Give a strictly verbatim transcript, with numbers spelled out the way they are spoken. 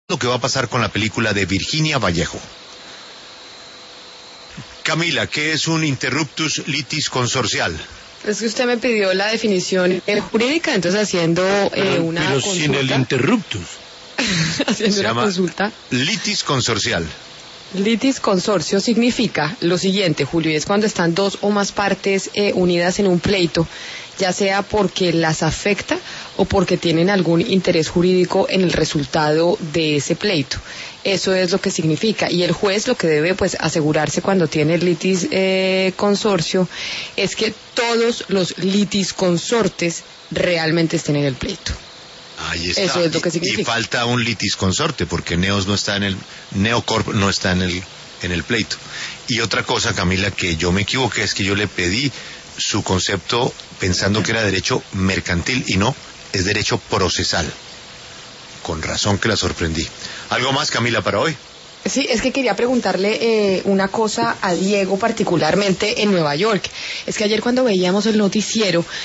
lo que va a pasar con la película de Virginia Vallejo. Camila, ¿qué es un interruptus litis consorcial? Es que usted me pidió la definición eh, jurídica, entonces haciendo eh, pero, una pero consulta. sin el interruptus. haciendo Se una llama consulta. litis consorcial. Litis consorcio significa lo siguiente, Julio, y es cuando están dos o más partes eh, unidas en un pleito, ya sea porque las afecta o porque tienen algún interés jurídico en el resultado de ese pleito. Eso es lo que significa. Y el juez lo que debe pues asegurarse cuando tiene el litis eh, consorcio es que todos los litis consortes realmente estén en el pleito. Ahí está. Eso es lo que y, significa. y falta un litis consorte, porque Neos no está en el, Neocorp no está en el, en el pleito. Y otra cosa, Camila, que yo me equivoqué, es que yo le pedí su concepto pensando que era derecho mercantil, y no, es derecho procesal. Con razón que la sorprendí. ¿Algo más, Camila, para hoy? Sí, es que quería preguntarle eh, una cosa a Diego particularmente en Nueva York. Es que ayer cuando veíamos el noticiero